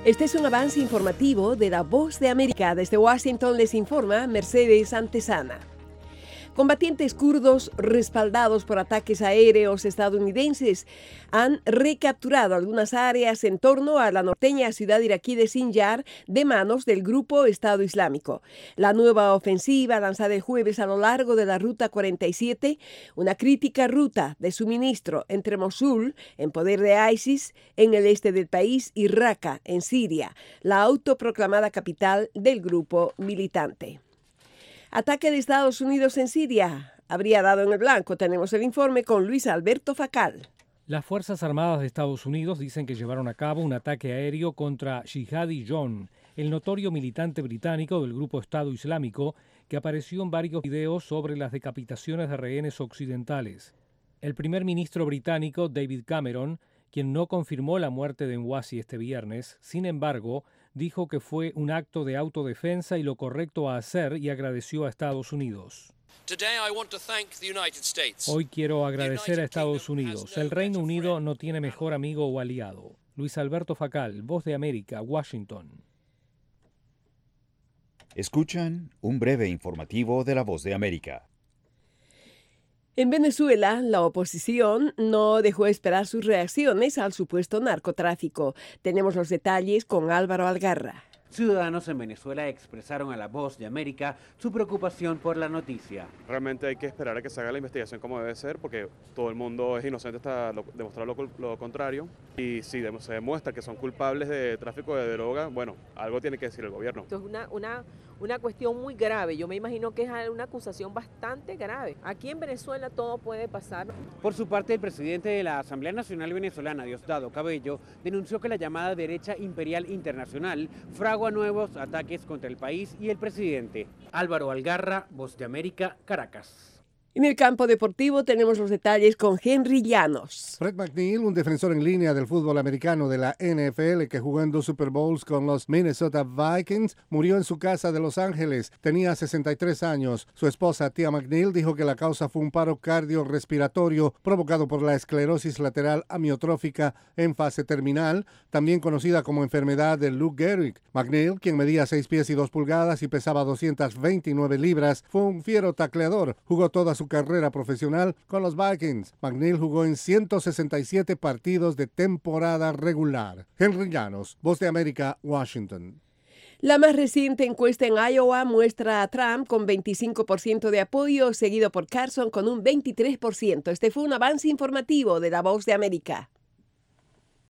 Este es un avance informativo de La Voz de América. Desde Washington les informa Mercedes Antesana. Combatientes kurdos respaldados por ataques aéreos estadounidenses han recapturado algunas áreas en torno a la norteña ciudad iraquí de Sinjar de manos del grupo Estado Islámico. La nueva ofensiva lanzada el jueves a lo largo de la Ruta 47, una crítica ruta de suministro entre Mosul, en poder de ISIS, en el este del país, y Raqqa, en Siria, la autoproclamada capital del grupo militante. Ataque de Estados Unidos en Siria habría dado en el blanco. Tenemos el informe con Luis Alberto Facal. Las Fuerzas Armadas de Estados Unidos dicen que llevaron a cabo un ataque aéreo contra Jihadi John, el notorio militante británico del grupo Estado Islámico, que apareció en varios videos sobre las decapitaciones de rehenes occidentales. El primer ministro británico, David Cameron, quien no confirmó la muerte de Nwasi este viernes, sin embargo, dijo que fue un acto de autodefensa y lo correcto a hacer, y agradeció a Estados Unidos. Hoy quiero agradecer a Estados Unidos. El Reino Unido no tiene mejor amigo o aliado. Luis Alberto Facal, Voz de América, Washington. Escuchan un breve informativo de La Voz de América. En Venezuela, la oposición no dejó esperar sus reacciones al supuesto narcotráfico. Tenemos los detalles con Álvaro Algarra. Ciudadanos en Venezuela expresaron a La Voz de América su preocupación por la noticia. Realmente hay que esperar a que se haga la investigación como debe ser, porque todo el mundo es inocente hasta demostrar lo contrario. Y si se demuestra que son culpables de tráfico de droga, bueno, algo tiene que decir el gobierno. Esto es una cuestión muy grave. Yo me imagino que es una acusación bastante grave. Aquí en Venezuela todo puede pasar. Por su parte, el presidente de la Asamblea Nacional Venezolana, Diosdado Cabello, denunció que la llamada derecha imperial internacional fragua nuevos ataques contra el país y el presidente. Álvaro Algarra, Voz de América, Caracas. En el campo deportivo tenemos los detalles con Henry Llanos. Fred McNeil, un defensor en línea del fútbol americano de la NFL que jugó en 2 Super Bowls con los Minnesota Vikings, murió en su casa de Los Ángeles. Tenía 63 años. Su esposa, Tia McNeil, dijo que la causa fue un paro cardiorrespiratorio provocado por la esclerosis lateral amiotrófica en fase terminal, también conocida como enfermedad de Lou Gehrig. McNeil, quien medía 6 pies y 2 pulgadas y pesaba 229 libras, fue un fiero tacleador. Jugó toda su carrera profesional con los Vikings. McNeil jugó en 167 partidos de temporada regular. Henry Llanos, Voz de América, Washington. La más reciente encuesta en Iowa muestra a Trump con 25% de apoyo, seguido por Carson con un 23%. Este fue un avance informativo de La Voz de América.